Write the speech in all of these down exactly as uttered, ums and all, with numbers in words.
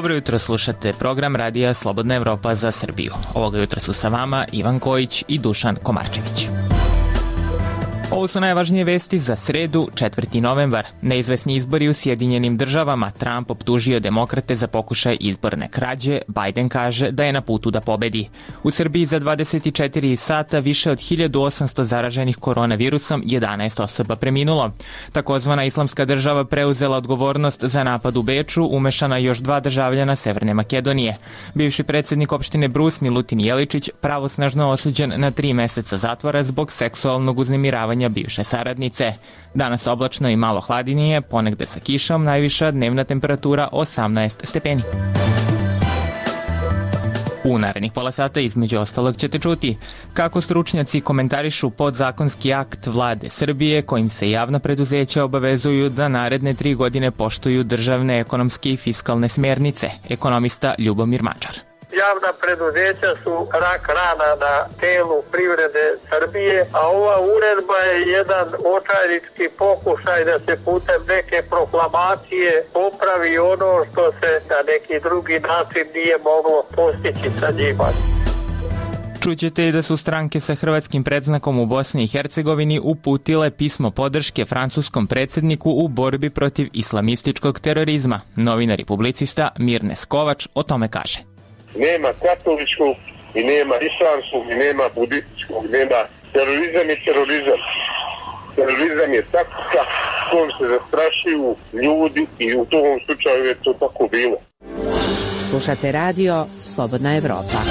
Dobro jutro, slušate program radija Slobodna Evropa za Srbiju. Ovoga jutra su sa vama Ivan Kojić i Dušan Komarčević. Ovo su najvažnije vesti za sredu, četvrti novembar. Neizvesni izbori u Sjedinjenim državama. Trump optužio demokrate za pokušaj izborne krađe. Biden kaže da je na putu da pobedi. U Srbiji za dvadeset četiri sata više od hiljadu osamsto zaraženih koronavirusom, jedanaest osoba preminulo. Takozvana Islamska država preuzela odgovornost za napad u Beču, umešana još dva državljana Severne Makedonije. Bivši predsjednik opštine Brus, Milutin Jeličić, pravosnažno osuđen na tri meseca zatvora zbog seksualnog uznemiravanja bivše saradnice. Danas oblačno i malo hladinije, ponegde sa kišom, najviša dnevna temperatura osamnaest stepeni. U narednih pola sata između ostalog ćete čuti kako stručnjaci komentarišu podzakonski akt vlade Srbije kojim se javna preduzeća obavezuju da naredne tri godine poštuju državne ekonomske i fiskalne smernice. Ekonomista Ljubomir Mačar. Javna preduzeća su rak rana na telu privrede Srbije, a ova uredba je jedan očajnički pokušaj da se putem neke proklamacije popravi ono što se na neki drugi način nije moglo postići sa njima. Čućete i da su stranke sa hrvatskim predznakom u Bosni i Hercegovini uputile pismo podrške francuskom predsjedniku u borbi protiv islamističkog terorizma. Novinar i publicista Mirnes Kovač o tome kaže. Nema katoličkog i nema islamskog i nema budističkog, nema terorizam i terorizam. Terorizam je taktika kojom se zastrašuju ljudi i u tom slučaju je to tako bilo. Slušate radio Slobodna Evropa.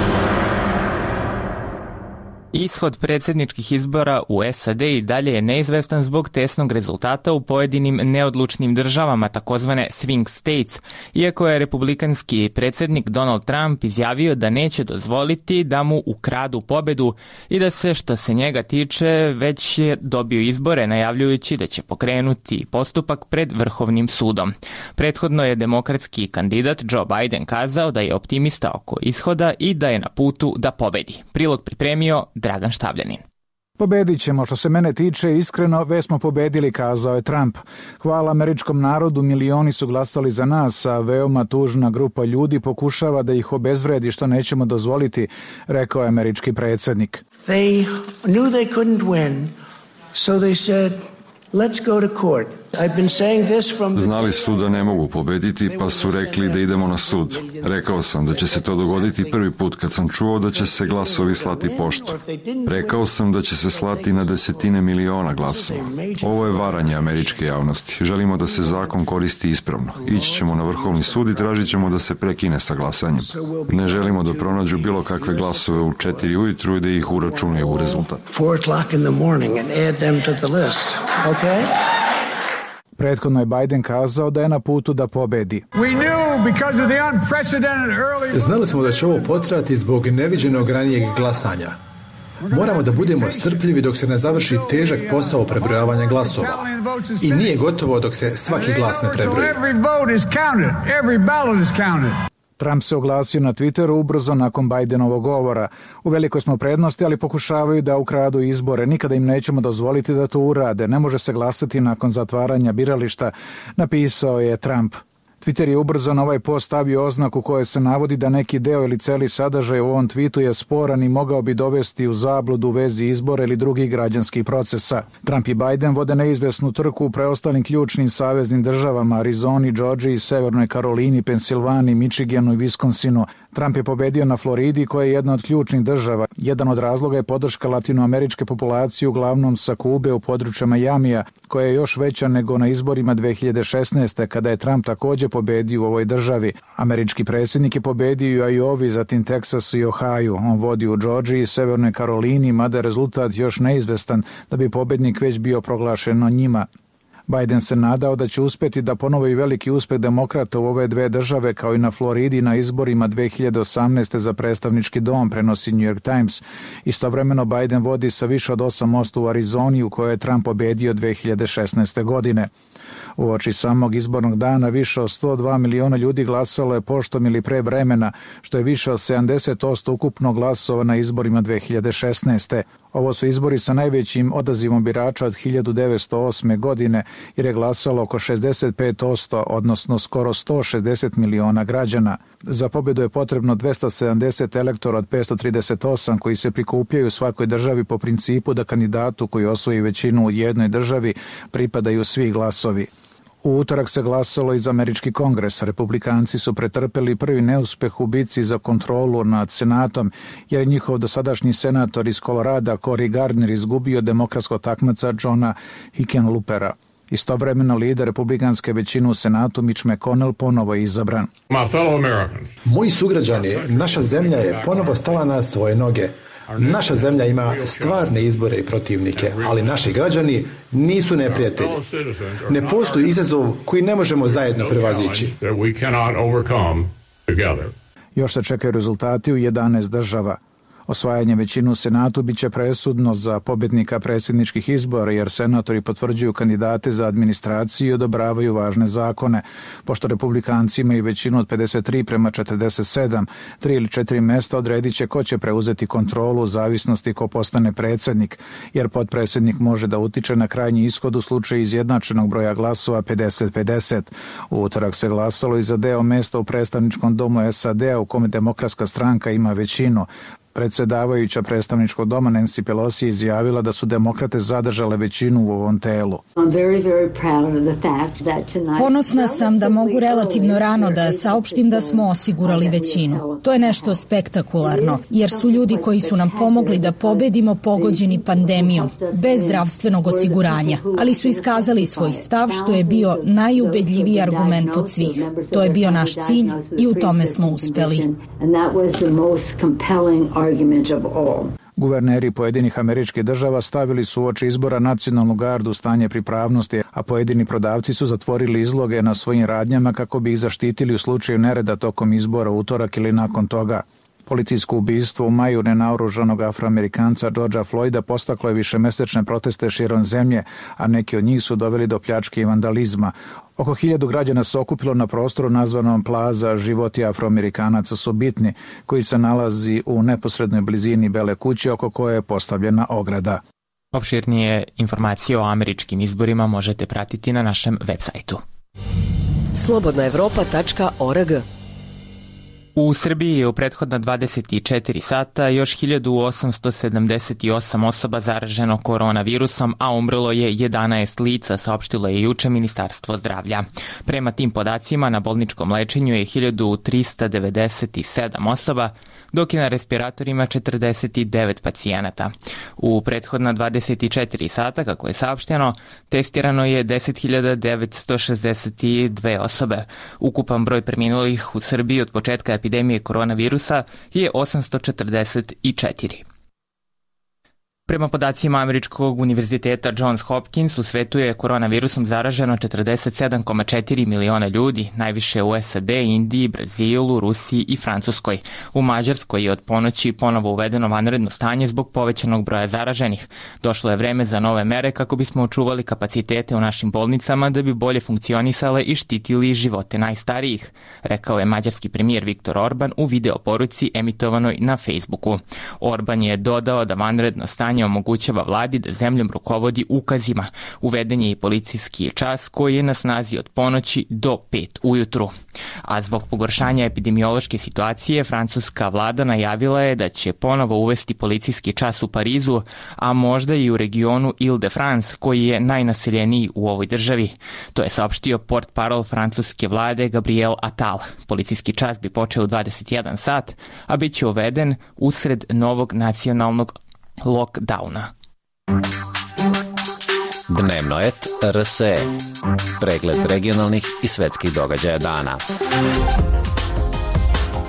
Ishod predsjedničkih izbora u S A D i dalje je neizvestan zbog tesnog rezultata u pojedinim neodlučnim državama, takozvane swing states, iako je republikanski predsjednik Donald Trump izjavio da neće dozvoliti da mu ukradu pobedu i da se, što se njega tiče, već je dobio izbore, najavljujući da će pokrenuti postupak pred Vrhovnim sudom. Prethodno je demokratski kandidat Joe Biden kazao da je optimista oko ishoda i da je na putu da pobedi. Prilog pripremio Dragan Štavljanin. Pobedit ćemo, što se mene tiče, iskreno, već smo pobedili, kazao je Trump. Hvala američkom narodu, milioni su glasali za nas, a veoma tužna grupa ljudi pokušava da ih obezvredi, što nećemo dozvoliti, rekao je američki predsjednik. They knew they couldn't win, so they said, let's go to court. Znali su da ne mogu pobediti, pa su rekli da idemo na sud. Rekao sam da će se to dogoditi prvi put kad sam čuo da će se glasovi slati poštu. Rekao sam da će se slati na desetine miliona glasova. Ovo je varanje američke javnosti. Želimo da se zakon koristi ispravno. Ići ćemo na Vrhovni sud i tražit ćemo da se prekine sa glasanjem. Ne želimo da pronađu bilo kakve glasove u četiri ujutru i da ih uračunaju u rezultat. Prethodno je Biden kazao da je na putu da pobedi. Znali smo da će ovo potrajati zbog neviđenog ranijeg glasanja. Moramo da budemo strpljivi dok se ne završi težak posao prebrojavanja glasova. I nije gotovo dok se svaki glas ne prebroji. Trump se oglasio na Twitteru ubrzo nakon Bidenovog govora. U velikoj smo prednosti, ali pokušavaju da ukradu izbore. Nikada im nećemo dozvoliti da to urade. Ne može se glasati nakon zatvaranja birališta, napisao je Trump. Twitter je ubrzo na ovaj post stavio oznaku koje se navodi da neki deo ili celi sadržaj u ovom tweetu je sporan i mogao bi dovesti u zabludu u vezi izbora ili drugih građanskih procesa. Trump i Biden vode neizvesnu trku u preostalim ključnim saveznim državama, Arizoni, Georgiji, Severnoj Karolini, Pensilvaniji, Michiganu i Viskonsinu. Trump je pobedio na Floridi, koja je jedna od ključnih država. Jedan od razloga je podrška latinoameričke populacije, uglavnom sa Kube u području Majamija, koja je još veća nego na izborima dve hiljade šesnaeste. kada je Trump također pobedio u ovoj državi. Američki predsjednik je pobedio u Iowi, zatim Teksasu i Ohaju. On vodi u Georgiji i Severnoj Karolini, mada je rezultat još neizvestan da bi pobednik već bio proglašen o njima. Biden se nadao da će uspjeti da ponovi veliki uspjeh demokrata u ove dve države, kao i na Floridi na izborima dve hiljade osamnaeste. za predstavnički dom, prenosi New York Times. Istovremeno Biden vodi sa više od osam posto u Arizoni, u kojoj je Trump pobedio dve hiljade šesnaeste. godine. Uoči samog izbornog dana više od sto dva miliona ljudi glasalo je poštom ili pre vremena, što je više od sedamdeset posto ukupno glasova na izborima dve hiljade šesnaeste. Ovo su izbori sa najvećim odazivom birača od hiljadu devetsto osme. godine, jer je glasalo oko šezdeset pet posto, odnosno skoro sto šezdeset miliona građana. Za pobjedu je potrebno dvesta sedamdeset elektora od petsto trideset osam koji se prikupljaju u svakoj državi po principu da kandidatu koji osvoji većinu u jednoj državi pripadaju svi glasovi. U utorak se glasalo i za američki kongres. Republikanci su pretrpeli prvi neuspeh u bici za kontrolu nad senatom, jer je njihov dosadašnji senator iz Kolorada Cory Gardner izgubio demokratskog takmaca Johna Hickenloopera. Istovremeno lider republikanske većine u senatu Mitch McConnell ponovo je izabran. Moji sugrađani, naša zemlja je ponovo stala na svoje noge. Naša zemlja ima stvarne izbore i protivnike, ali naši građani nisu neprijatelji. Ne postoji izazov koji ne možemo zajedno prevazići. Još se čekaju rezultati u jedanaest država. Osvajanje većine u senatu biće presudno za pobjednika predsjedničkih izbora, jer senatori potvrđuju kandidate za administraciju i odobravaju važne zakone. Pošto republikanci imaju većinu od pedeset tri prema četrdeset sedam, tri ili četiri mesta odredit će ko će preuzeti kontrolu u zavisnosti ko postane predsjednik, jer potpredsjednik može da utiče na krajnji ishod u slučaju izjednačenog broja glasova pedeset pedeset. U utorak se glasalo i za deo mesta u predstavničkom domu S A D-a u kome demokratska stranka ima većinu. Predsjedavajuća predstavničkog doma Nancy Pelosi je izjavila da su demokrate zadržale većinu u ovom telu. Ponosna sam da mogu relativno rano da saopštim da smo osigurali većinu. To je nešto spektakularno, jer su ljudi koji su nam pomogli da pobedimo pogođeni pandemijom, bez zdravstvenog osiguranja, ali su iskazali svoj stav, što je bio najubedljiviji argument od svih. To je bio naš cilj i u tome smo uspeli. Guverneri pojedinih američkih država stavili su uoči izbora nacionalnu gardu stanje pripravnosti, a pojedini prodavci su zatvorili izloge na svojim radnjama kako bi ih zaštitili u slučaju nereda tokom izbora u utorak ili nakon toga. Policijsko ubistvo u maju nenaoružanog Afroamerikanca Georgea Floyda postaklo je višemesečne proteste širom zemlje, a neki od njih su doveli do pljačke i vandalizma. Oko hiljadu građana se okupilo na prostoru nazvanom Plaza Životi Afroamerikanaca su bitni, koji se nalazi u neposrednoj blizini Bele kuće oko koje je postavljena ograda. Opširnije informacije o američkim izborima možete pratiti na našem web sajtu. slobodna evropa tačka org. U Srbiji je u prethodna dvadeset četiri sata još hiljadu osamsto sedamdeset osam osoba zaraženo koronavirusom, a umrlo je jedanaest lica, saopštilo je juče Ministarstvo zdravlja. Prema tim podacima na bolničkom lečenju je hiljadu trista devedeset sedam osoba, dok je na respiratorima četrdeset devet pacijenata. U prethodna dvadeset četiri sata, kako je saopšteno, testirano je deset hiljada devetsto šezdeset dve osobe. Ukupan broj preminulih u Srbiji od početka epidemije koronavirusa je osamsto četrdeset četiri. Prema podacima Američkog univerziteta Johns Hopkins, u svetu je koronavirusom zaraženo četrdeset sedam zarez četiri miliona ljudi, najviše u S A D, Indiji, Brazilu, Rusiji i Francuskoj. U Mađarskoj je od ponoći ponovo uvedeno vanredno stanje zbog povećanog broja zaraženih. Došlo je vreme za nove mere kako bismo očuvali kapacitete u našim bolnicama da bi bolje funkcionisale i štitili živote najstarijih, rekao je mađarski premijer Viktor Orban u video poruci emitovanoj na Facebooku. Orban je dodao da vanredno stanje omogućava vladi da zemljom rukovodi ukazima. Uveden je i policijski čas koji je na snazi od ponoći do pet ujutru. A zbog pogoršanja epidemiološke situacije, francuska vlada najavila je da će ponovo uvesti policijski čas u Parizu, a možda i u regionu Ile-de-France, koji je najnaseljeniji u ovoj državi. To je saopštio portparol francuske vlade Gabriel Attal. Policijski čas bi počeo u dvadeset jedan sat, a bit će uveden usred novog nacionalnog lockdowna. Dnevno et R S E. Pregled regionalnih i svetskih događaja dana.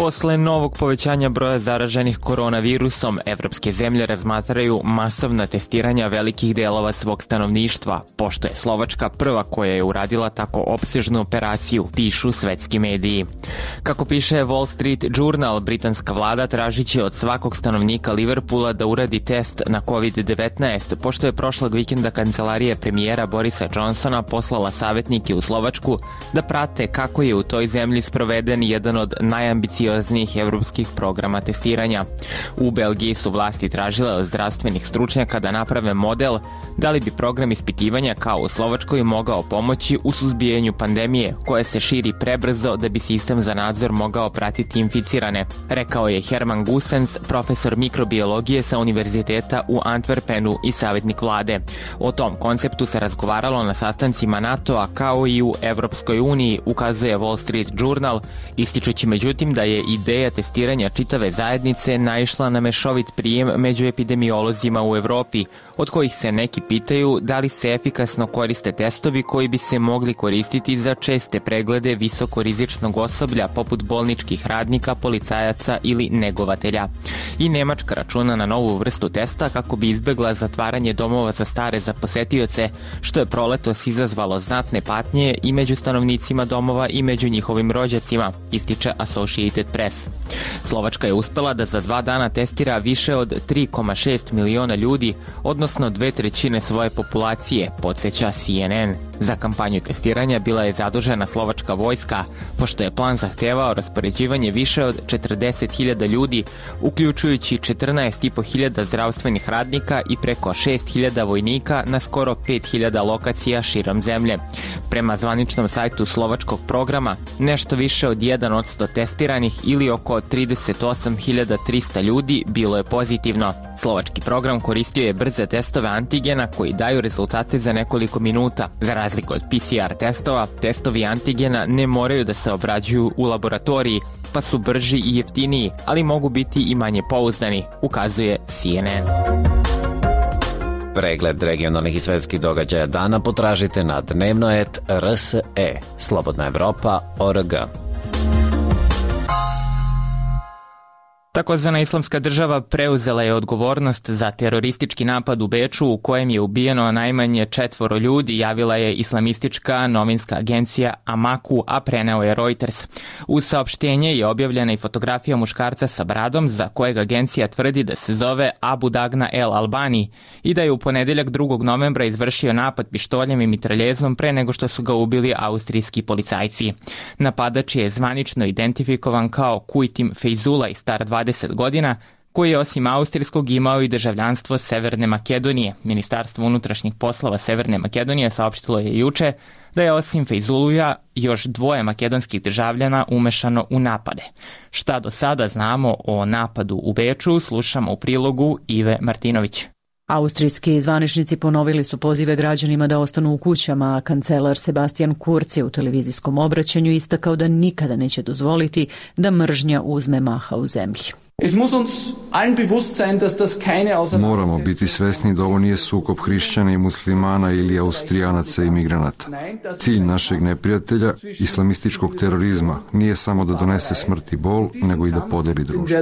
Posle novog povećanja broja zaraženih koronavirusom, evropske zemlje razmatraju masovna testiranja velikih delova svog stanovništva, pošto je Slovačka prva koja je uradila tako opsežnu operaciju, pišu svetski mediji. Kako piše Wall Street Journal, britanska vlada tražiće od svakog stanovnika Liverpoola da uradi test na kovid devetnaest, pošto je prošlog vikenda kancelarija premijera Borisa Johnsona poslala savjetnike u Slovačku da prate kako je u toj zemlji sproveden jedan od najambicioznijih evropskih programa testiranja. U Belgiji su vlasti tražile od zdravstvenih stručnjaka da naprave model da li bi program ispitivanja kao u Slovačkoj mogao pomoći u suzbijanju pandemije koja se širi prebrzo da bi sistem za nadzor mogao pratiti inficirane, rekao je Herman Goossens, profesor mikrobiologije sa univerziteta u Antwerpenu i savjetnik vlade. O tom konceptu se razgovaralo na sastancima NATO-a kao i u Evropskoj uniji, ukazuje Wall Street Journal, ističući međutim da je ideja testiranja čitave zajednice naišla na mešovit prijem među epidemiolozima u Evropi, od kojih se neki pitaju da li se efikasno koriste testovi koji bi se mogli koristiti za česte preglede visokorizičnog osoblja poput bolničkih radnika, policajaca ili negovatelja. I Nemačka računa na novu vrstu testa kako bi izbegla zatvaranje domova za stare za posetioce, što je proletos izazvalo znatne patnje i među stanovnicima domova i među njihovim rođacima, ističe Associated Press. Slovačka je uspela da za dva dana testira više od tri zarez šest miliona ljudi, odnosno dve trećine svoje populacije, podsjeća C N N. Za kampanju testiranja bila je zadužena slovačka vojska, pošto je plan zahtevao raspoređivanje više od četrdeset hiljada ljudi, uključujući četrnaest i po hiljada zdravstvenih radnika i preko šest hiljada vojnika na skoro pet hiljada lokacija širom zemlje. Prema zvaničnom sajtu slovačkog programa, nešto više od jedan posto testiranih ili oko trideset osam hiljada trista ljudi bilo je pozitivno. Slovački program koristio je brze testove antigena koji daju rezultate za nekoliko minuta. Za razliku od P C R testova, testovi antigena ne moraju da se obrađuju u laboratoriji, pa su brži i jeftiniji, ali mogu biti i manje pouzdani, ukazuje C N N. Pregled regionalnih i svetskih događaja dana potražite na dnevnoet R S E, Slobodna Evropa, O R G. Takozvana Islamska država preuzela je odgovornost za teroristički napad u Beču u kojem je ubijeno najmanje četvoro ljudi, javila je islamistička novinska agencija Amaku, a preneo je Reuters. U saopštenje je objavljena i fotografija muškarca sa bradom za kojeg agencija tvrdi da se zove Abu Dagna El Albani i da je u ponedeljak drugog novembra izvršio napad pištoljem i mitraljezom pre nego što su ga ubili austrijski policajci. Napadač je zvanično identifikovan kao Kujtim Fejzulaj, star dvadeset godina, koji je osim austrijskog imao i državljanstvo Severne Makedonije. Ministarstvo unutrašnjih poslova Severne Makedonije saopštilo je juče da je osim Fejzuluja još dvoje makedonskih državljana umešano u napade. Šta do sada znamo o napadu u Beču, slušamo u prilogu Ive Martinović. Austrijski zvaničnici ponovili su pozive građanima da ostanu u kućama, a kancelar Sebastian Kurz je u televizijskom obraćanju istakao da nikada neće dozvoliti da mržnja uzme maha u zemlji. Moramo biti svesni da ovo nije sukob hrišćana i muslimana ili austrijanaca i migranata. Cilj našeg neprijatelja, islamističkog terorizma, nije samo da donese smrt i bol, nego i da podeli društvo.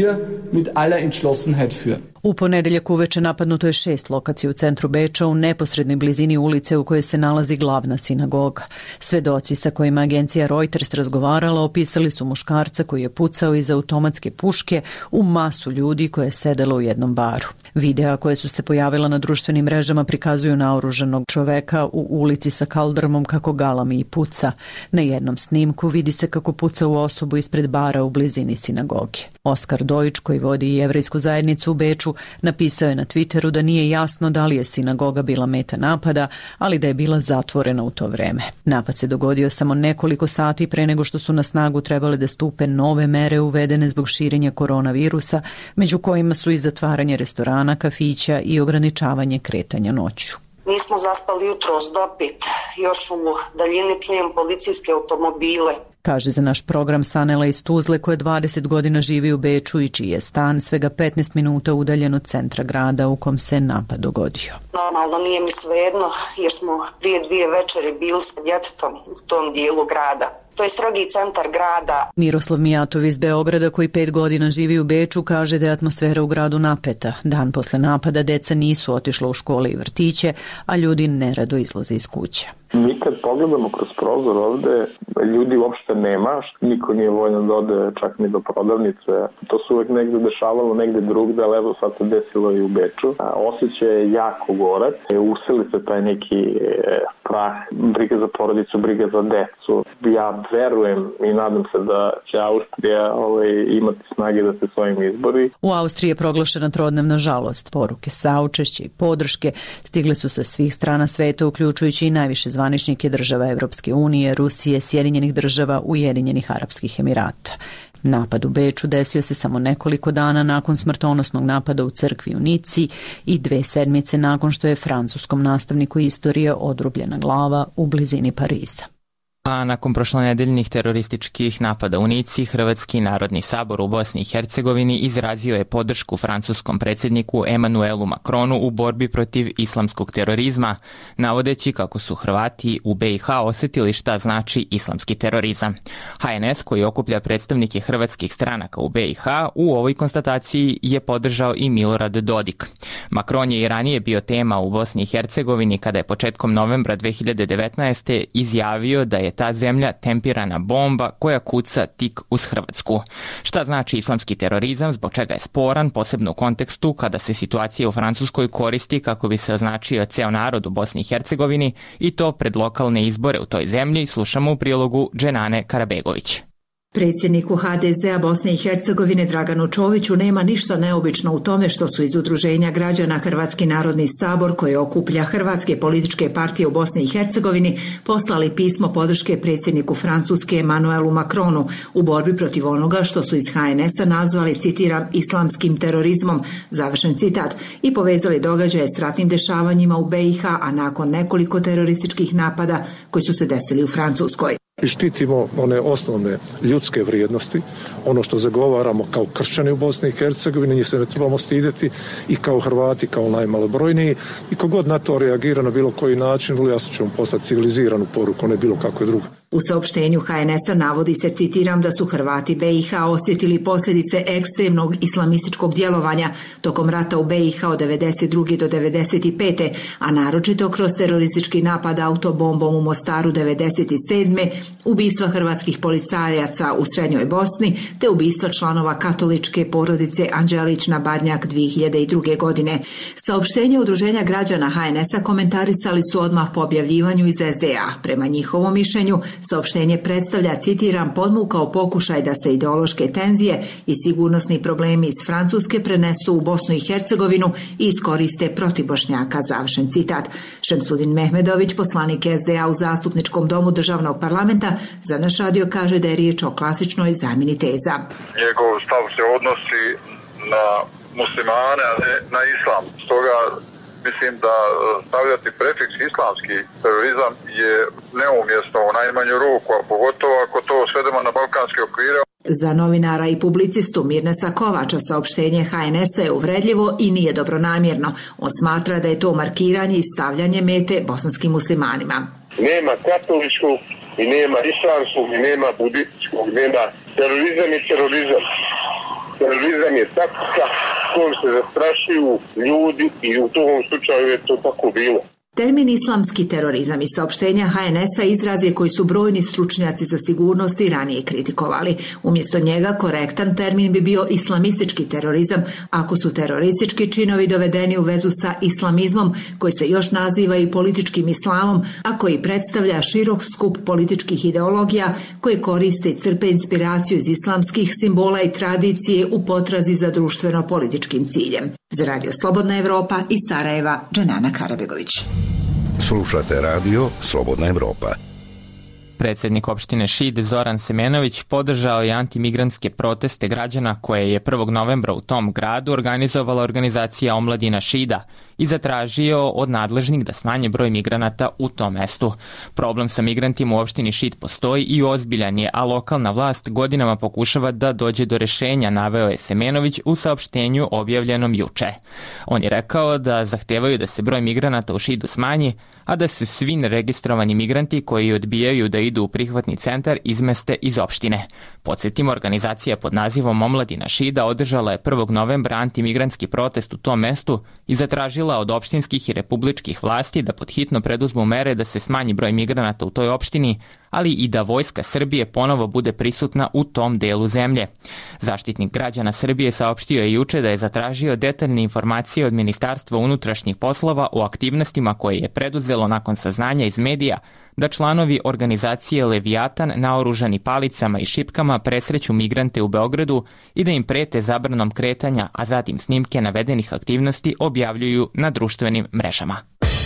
U ponedeljak uveče napadnuto je šest lokacija u centru Beča u neposrednoj blizini ulice u kojoj se nalazi glavna sinagoga. Svedoci sa kojima agencija Reuters razgovarala opisali su muškarca koji je pucao iz automatske puške u masu ljudi koje je sedelo u jednom baru. Videa koje su se pojavila na društvenim mrežama prikazuju naoružanog čoveka u ulici sa kaldrmom kako galami i puca. Na jednom snimku vidi se kako puca u osobu ispred bara u blizini sinagoge. Oskar Dojić, koji vodi jevrejsku zajednicu u Beču, napisao je na Twitteru da nije jasno da li je sinagoga bila meta napada, ali da je bila zatvorena u to vreme. Napad se dogodio samo nekoliko sati pre nego što su na snagu trebale da stupe nove mere uvedene zbog širenja koronavirusa, među kojima su i zatvaranje restorana, kafića i ograničavanje kretanja noću. Nismo zaspali jutros dopit, još u daljini čujem policijske automobile. Kaže za naš program Sanela iz Tuzle, koja dvadeset godina živi u Beču i čiji je stan svega petnaest minuta udaljen od centra grada u kom se napad dogodio. Normalno nije mi svejedno jer smo prije dvije večeri bili sa djetetom u tom dijelu grada. To je strogi centar grada. Miroslav Mijatov iz Beograda, koji pet godina živi u Beču, kaže da je atmosfera u gradu napeta. Dan posle napada deca nisu otišla u škole i vrtiće, a ljudi nerado izlaze iz kuće. Mi kad pogledamo kroz prozor ovde, ljudi uopšte nema, niko nije voljan da ode čak ni do prodavnice. To se uvek negde dešavalo, negde drugde, ali evo sad se desilo i u Beču. Osjećaj je jako gorak, useli se taj neki strah, briga za porodicu, briga za decu. Ja verujem i nadam se da će Austrija ovaj, imati snage da se svojim izbori. U Austriji je proglašena trodnevna žalost. Poruke saučešća i podrške stigle su sa svih strana sveta, uključujući i najviše zvaničnike država Evropske unije, Rusije, Sjedinjenih država, Ujedinjenih Arapskih Emirata. Napad u Beču desio se samo nekoliko dana nakon smrtonosnog napada u crkvi u Nici i dve sedmice nakon što je francuskom nastavniku istorije odrubljena glava u blizini Pariza. A nakon prošlonedeljnih terorističkih napada u Nici, Hrvatski narodni sabor u Bosni i Hercegovini izrazio je podršku francuskom predsjedniku Emanuelu Macronu u borbi protiv islamskog terorizma, navodeći kako su Hrvati u B i H osjetili šta znači islamski terorizam. H N S, koji okuplja predstavnike hrvatskih stranaka u B i H, u ovoj konstataciji je podržao i Milorad Dodik. Macron je i ranije bio tema u Bosni i Hercegovini kada je početkom novembra dve hiljade devetnaeste. izjavio da je ta zemlja tempirana bomba koja kuca tik uz Hrvatsku. Šta znači islamski terorizam, zbog čega je sporan, posebno u kontekstu kada se situacija u Francuskoj koristi kako bi se označio ceo narod u Bosni i Hercegovini, i to pred lokalne izbore u toj zemlji, slušamo u prilogu Dženane Karabegović. Predsjedniku H D Z-a Bosne i Hercegovine Draganu Čoviću nema ništa neobično u tome što su iz Udruženja građana Hrvatski narodni sabor, koji okuplja hrvatske političke partije u Bosni i Hercegovini, poslali pismo podrške predsjedniku Francuske Emanuelu Macronu u borbi protiv onoga što su iz H N S-a nazvali, citiram, islamskim terorizmom, završen citat, i povezali događaje s ratnim dešavanjima u B i H, a nakon nekoliko terorističkih napada koji su se desili u Francuskoj. I štitimo one osnovne ljudske vrijednosti, ono što zagovaramo kao kršćani u Bosni i Hercegovini, njih se ne trebamo stidjeti, i kao Hrvati, kao najmalobrojniji, i kogod na to reagira na bilo koji način, vrlo jasno ćemo poslati civiliziranu poruku, ne bilo kako je drugo. U saopštenju H N S-a navodi se, citiram, da su Hrvati B i H osjetili posljedice ekstremnog islamističkog djelovanja tokom rata u B i H od devedeset druge do devedeset pete. a naročito kroz teroristički napad autobombom u Mostaru devedeset sedme, ubistva hrvatskih policajaca u Srednjoj Bosni te ubistva članova katoličke porodice Anđelić na Badnjak dvije hiljade druge. godine. Saopštenje Udruženja građana H N S-a komentarisali su odmah po objavljivanju iz S D A. Prema njihovom mišljenju, saopštenje predstavlja, citiram, podmukao pokušaj da se ideološke tenzije i sigurnosni problemi iz Francuske prenesu u Bosnu i Hercegovinu i iskoriste protiv Bošnjaka, završen citat. Šemsudin Mehmedović, poslanik S D A u Zastupničkom domu državnog parlamenta, za naš radio kaže da je riječ o klasičnoj zamjeni teza. Njegov stav se odnosi na muslimane, a ne na islam. Stoga mislim da stavljati prefiks islamski terorizam je neumjesno u najmanju ruku, a pogotovo ako to svedemo na balkanske okvire. Za novinara i publicistu Mirnesa Kovača saopštenje H N S-a je uvredljivo i nije dobronamjerno. On smatra da je to markiranje i stavljanje mete bosanskim muslimanima. Nema katoličkog i nema islamskog i nema budističkog, nema terorizam i terorizam. Terorizam je taktika kojom se zastrašuju ljudi i u tom slučaju je to tako bilo. Termin islamski terorizam i saopštenja H N S-a izraz je koji su brojni stručnjaci za sigurnost i ranije kritikovali. Umjesto njega korektan termin bi bio islamistički terorizam ako su teroristički činovi dovedeni u vezu sa islamizmom, koji se još naziva i političkim islamom, a koji predstavlja širok skup političkih ideologija koje koriste i crpe inspiraciju iz islamskih simbola i tradicije u potrazi za društveno-političkim ciljem. Za Radio Slobodna Evropa iz Sarajeva, Dženana Karabegović. Slušate radio Slobodna Evropa. Predsjednik opštine Šid Zoran Semenović podržao je antimigrantske proteste građana koje je prvog novembra u tom gradu organizovala organizacija Omladina Šida i zatražio od nadležnih da smanje broj migranata u tom mestu. Problem sa migrantima u opštini Šid postoji i ozbiljan je, a lokalna vlast godinama pokušava da dođe do rešenja, naveo je Semenović u saopštenju objavljenom juče. On je rekao da zahtevaju da se broj migranata u Šidu smanji, a da se svi neregistrovani migranti koji odbijaju da idu u prihvatni centar izmeste iz opštine. Podsjetimo, organizacija pod nazivom Omladina Šida održala je prvog novembra antimigrantski protest u tom mestu i zatražila od opštinskih i republičkih vlasti da podhitno preduzmu mere da se smanji broj migranata u toj opštini, ali i da Vojska Srbije ponovo bude prisutna u tom delu zemlje. Zaštitnik građana Srbije saopštio je juče da je zatražio detaljne informacije od Ministarstva unutrašnjih poslova o aktivnostima koje je preduzelo nakon saznanja iz medija da članovi organizacije Leviatan naoružani palicama i šipkama presreću migrante u Beogradu i da im prete zabranom kretanja, a zatim snimke navedenih aktivnosti objavljuju na društvenim mrežama.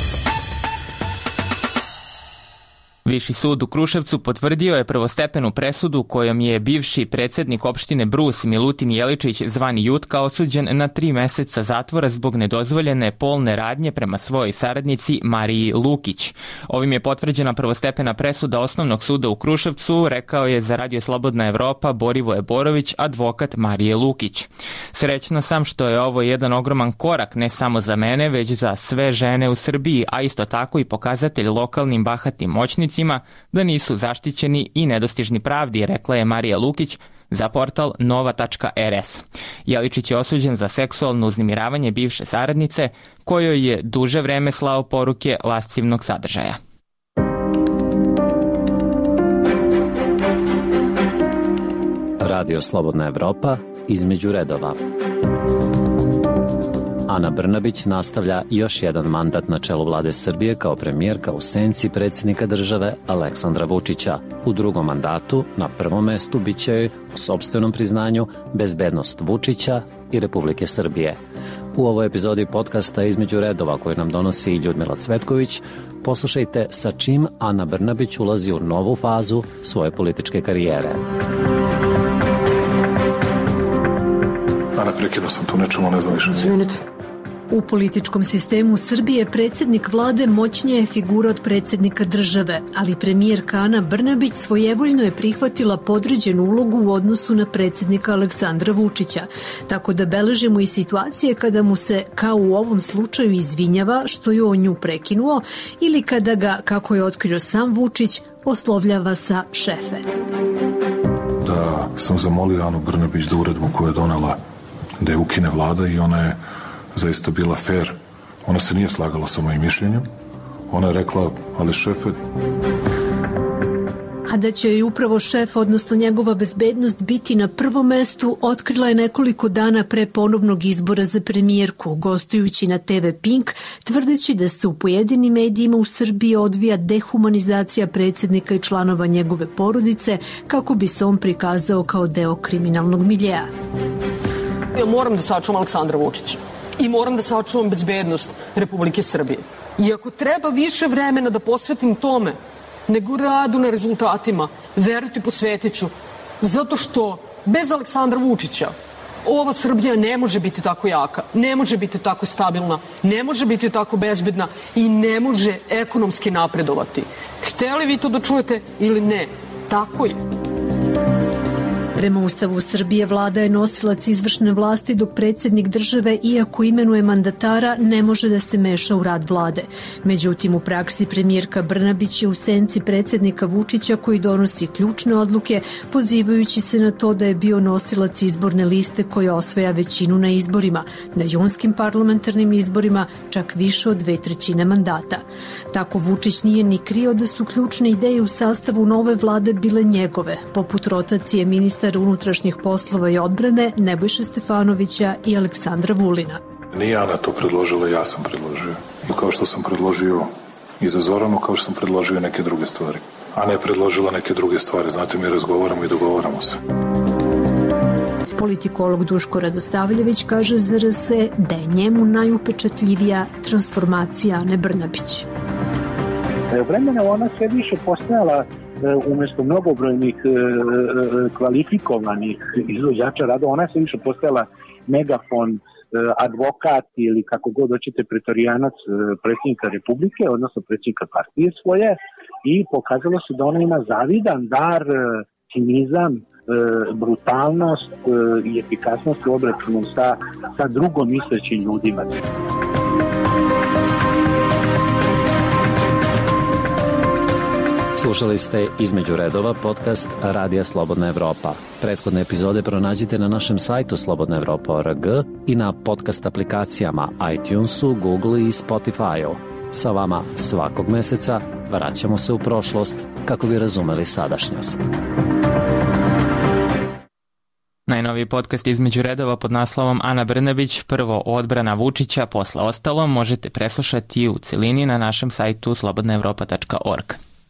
Viši sud u Kruševcu potvrdio je prvostepenu presudu kojom je bivši predsednik opštine Brus Milutin Jeličić zvani Jutka osuđen na tri meseca zatvora zbog nedozvoljene polne radnje prema svojoj saradnici Mariji Lukić. Ovim je potvrđena prvostepena presuda Osnovnog suda u Kruševcu, rekao je za Radio Slobodna Evropa Borivoje Borović, advokat Marije Lukić. Srećna sam što je ovo jedan ogroman korak ne samo za mene, već za sve žene u Srbiji, a isto tako i pokazatelj lokalnim bahatim moćnicima da nisu zaštićeni i nedostižni pravdi, rekla je Marija Lukić za portal nova tačka er es. Jeličić je osuđen za seksualno uznemiravanje bivše saradnice, kojoj je duže vreme slao poruke lascivnog sadržaja. Radio Slobodna Evropa, između redova. Ana Brnabić nastavlja još jedan mandat na čelu vlade Srbije kao premijerka u senci predsjednika države Aleksandra Vučića. U drugom mandatu na prvom mestu bit će joj, u sopstvenom priznanju, bezbednost Vučića i Republike Srbije. U ovoj epizodi podcasta Između redova koju nam donosi Ljudmila Cvetković, poslušajte sa čim Ana Brnabić ulazi u novu fazu svoje političke karijere. Ana, prekinuo sam tu nečemu, ne znam više. Izvinite. U političkom sistemu Srbije predsjednik vlade moćnija je figura od predsjednika države, ali premijerka Ana Brnabić svojevoljno je prihvatila podređenu ulogu u odnosu na predsjednika Aleksandra Vučića, tako da beležimo i situacije kada mu se, kao u ovom slučaju, izvinjava što je on nju prekinuo ili kada ga, kako je otkrio sam Vučić, oslovljava sa šefe. Da sam zamolio Anu Brnabić da uredbu koju je donela da je ukine vlada i ona je zaista bila fair. Ona se nije slagala sa mojim mišljenjem. Ona je rekla, ali šefe... A da će joj upravo šef, odnosno njegova bezbednost, biti na prvom mestu, otkrila je nekoliko dana pre ponovnog izbora za premijerku, gostujući na te ve Pink, tvrdeći da se u pojedinim medijima u Srbiji odvija dehumanizacija predsjednika i članova njegove porodice, kako bi se on prikazao kao deo kriminalnog miljeja. Ja moram da sačuvam Aleksandra Vučića i moram da sačuvam bezbednost Republike Srbije. I ako treba više vremena da posvetim tome nego radu na rezultatima, verujte, posvetit ću, zato što bez Aleksandra Vučića ova Srbija ne može biti tako jaka, ne može biti tako stabilna, ne može biti tako bezbedna i ne može ekonomski napredovati. Hteli vi to da čujete ili ne, tako je. Prema Ustavu Srbije, vlada je nosilac izvršne vlasti, dok predsjednik države, iako imenuje mandatara, ne može da se meša u rad vlade. Međutim, u praksi premijerka Brnabić je u senci predsjednika Vučića, koji donosi ključne odluke, pozivajući se na to da je bio nosilac izborne liste koja osvaja većinu na izborima, na junskim parlamentarnim izborima čak više od dve trećine mandata. Tako Vučić nije ni krio da su ključne ideje u sastavu nove vlade bile njegove, poput rotacije ministara unutrašnjih poslova i odbrane Nebojše Stefanovića i Aleksandra Vulina. Nije Ana to predložila, ja sam predložio. I kao što sam predložio i za Zoranu, kao što sam predložio neke druge stvari. Ana je predložila neke druge stvari, znate, mi razgovaramo i dogovaramo se. Politikolog Duško Radosavljević kaže za er es e da je njemu najupečatljivija transformacija Ane Brnabić. Da je vremena ona sve više postajala umjesto mnogobrojnih kvalifikovanih izvođača radova, ona je sve više postajala megafon, advokat ili kako god hoćete pretorijanac predsjednika Republike, odnosno predsjednika partije svoje, i pokazalo se da ona ima zavidan dar, cinizam, brutalnost i efikasnost u obračunu sa, sa drugom mislećim ljudima. Slušali ste Između redova podcast Radija Slobodna Evropa. Prethodne epizode pronađite na našem sajtu slobodna evropa tačka org i na podcast aplikacijama iTunesu, Google i Spotify-u. Sa vama svakog meseca vraćamo se u prošlost kako bi razumeli sadašnjost. Najnoviji podcast Između redova pod naslovom Ana Brnabić, prvo odbrana Vučića, posle ostalo, možete preslušati u celini na našem sajtu slobodna evropa tačka org.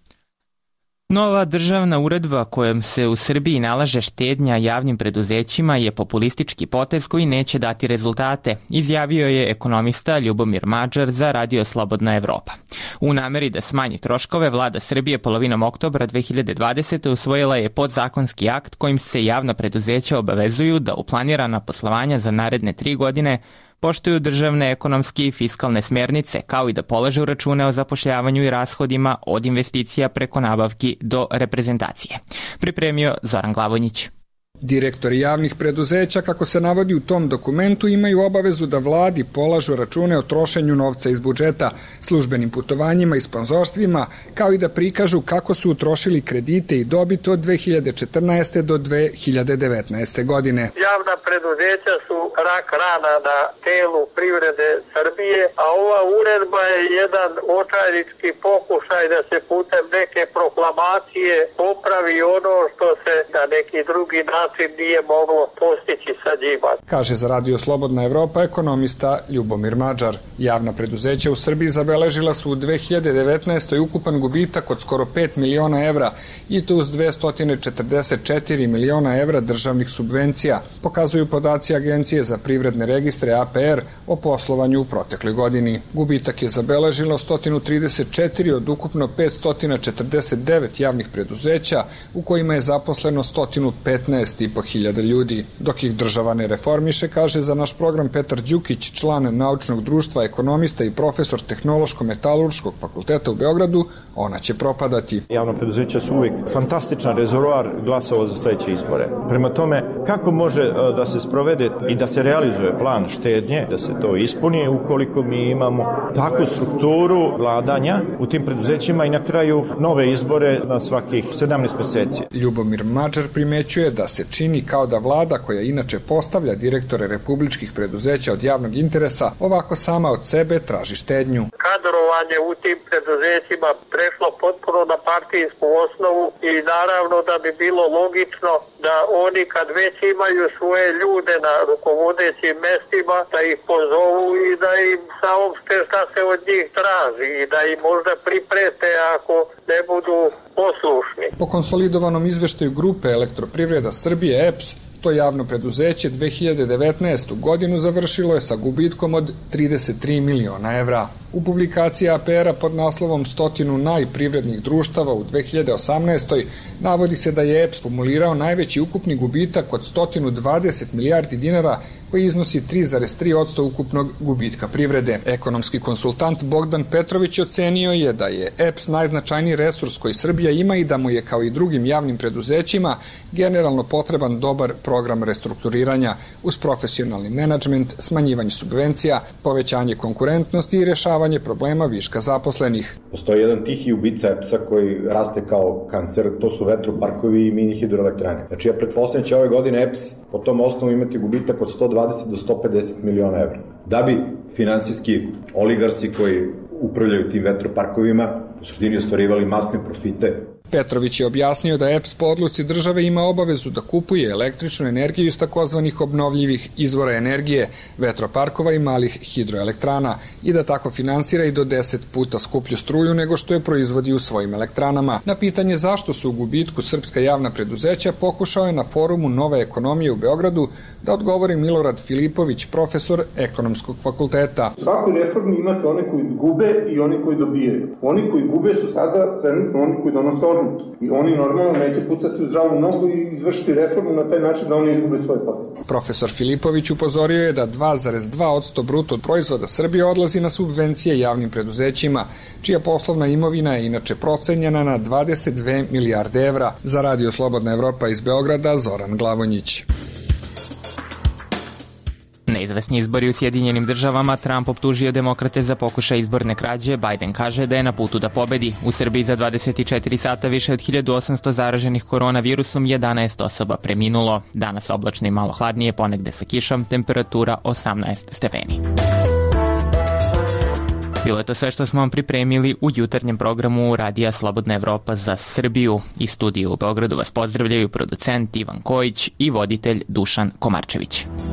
Nova državna uredba kojom se u Srbiji nalaže štednja javnim preduzećima je populistički potez koji neće dati rezultate, izjavio je ekonomista Ljubomir Mađar za Radio Slobodna Evropa. U nameri da smanji troškove, vlada Srbije polovinom oktobra dve hiljade dvadesete. usvojila je podzakonski akt kojim se javna preduzeća obavezuju da u planirana poslovanja za naredne tri godine poštuju državne ekonomske i fiskalne smernice, kao i da polažu račune o zapošljavanju i rashodima od investicija preko nabavki do reprezentacije. Pripremio Zoran Glavonjić. Direktori javnih preduzeća, kako se navodi u tom dokumentu, imaju obavezu da vladi polažu račune o trošenju novca iz budžeta, službenim putovanjima i sponzorstvima, kao i da prikažu kako su utrošili kredite i dobit od dve hiljade četrnaeste. do dve hiljade devetnaeste. godine. Javna preduzeća su rak rana na telu privrede Srbije, a ova uredba je jedan očajnički pokušaj da se putem neke proklamacije popravi ono što se na neki drugi način nije moglo postići sa njima. Kaže za Radio Slobodna Evropa ekonomista Ljubomir Mađar. Javna preduzeća u Srbiji zabeležila su u dve hiljade devetnaestoj. ukupan gubitak od skoro pet miliona evra i to uz dvesta četrdeset četiri miliona evra državnih subvencija, pokazuju podaci Agencije za privredne registre A P R o poslovanju u protekloj godini. Gubitak je zabeležilo sto trideset četiri od ukupno petsto četrdeset devet javnih preduzeća u kojima je zaposleno sto petnaest i po hiljada ljudi. Dok ih država ne reformiše, kaže za naš program Petar Đukić, član naučnog društva, ekonomista i profesor Tehnološko-metalurškog fakulteta u Beogradu, ona će propadati. Javna preduzeća su uvijek fantastičan rezervoar glasova za sledeće izbore. Prema tome, kako može da se sprovede i da se realizuje plan štednje, da se to ispuni ukoliko mi imamo takvu strukturu vladanja u tim preduzećima i na kraju nove izbore na svakih sedamnaest meseci. Ljubomir Mađar primećuje da se čini kao da vlada, koja inače postavlja direktore republičkih preduzeća od javnog interesa, ovako sama od sebe traži štednju. Kadrovanje u tim preduzećima prešlo potpuno na partijsku osnovu i naravno da bi bilo logično da oni kad već imaju svoje ljude na rukovodećim mestima, da ih pozovu i da im saopšte šta se od njih traži i da im možda priprete ako ne budu poslušni. Po konsolidovanom izveštaju grupe Elektroprivreda Srbije E P S, to javno preduzeće dve hiljade devetnaestu. godinu završilo je sa gubitkom od trideset tri miliona evra. U publikaciji A P R-a pod naslovom stotinu najprivrednih društava u dve hiljade osamnaestoj. navodi se da je E P S kumulirao najveći ukupni gubitak od sto dvadeset milijardi dinara, koji iznosi tri zarez tri posto ukupnog gubitka privrede. Ekonomski konsultant Bogdan Petrović ocenio je da je E P S najznačajniji resurs koji Srbija ima i da mu je, kao i drugim javnim preduzećima, generalno potreban dobar program restrukturiranja uz profesionalni menadžment, smanjivanje subvencija, povećanje konkurentnosti i rešavanje problema viška zaposlenih. Postoji jedan tihi ubica E P S-a koji raste kao kancer, to su vetroparkovi i mini hidroelektrane. Znači ja pretpostavljam će ove godine E P S po tom osnovu imati gubitak od sto dvadeset do sto pedeset miliona evra. Da bi finansijski oligarsi koji upravljaju tim vetroparkovima u suštini ostvarivali masne profite. Petrović je objasnio da E P S po odluci države ima obavezu da kupuje električnu energiju iz takozvanih obnovljivih izvora energije, vetroparkova i malih hidroelektrana i da tako finansira i do deset puta skuplju struju nego što je proizvodi u svojim elektranama. Na pitanje zašto su u gubitku srpska javna preduzeća pokušao je na forumu Nove ekonomije u Beogradu da odgovori Milorad Filipović, profesor ekonomskog fakulteta. U svakoj reformi imate one koji gube i oni koji dobijaju. Oni koji gube su sada trenutno oni koji donose odluke. reformu. I oni normalno neće pucati u zdravu nogu i izvršiti reformu na taj način da oni izgube svoje pozicije. Profesor Filipović upozorio je da dva zarez dva posto bruto proizvoda Srbije odlazi na subvencije javnim preduzećima, čija poslovna imovina je inače procenjena na dvadeset dve milijarde evra. Za Radio Slobodna Evropa iz Beograda, Zoran Glavonjić. Neizvesni izbori u Sjedinjenim državama, Trump optužio demokrate za pokušaj izborne krađe, Biden kaže da je na putu da pobedi. U Srbiji za dvadeset četiri sata više od hiljadu osamsto zaraženih koronavirusom, jedanaest osoba preminulo. Danas oblačno i malo hladnije, ponegde sa kišom, temperatura osamnaest stepeni. Bilo je to sve što smo vam pripremili u jutarnjem programu Radija Slobodna Evropa za Srbiju. Iz studija u Beogradu vas pozdravljaju producent Ivan Kojić i voditelj Dušan Komarčević.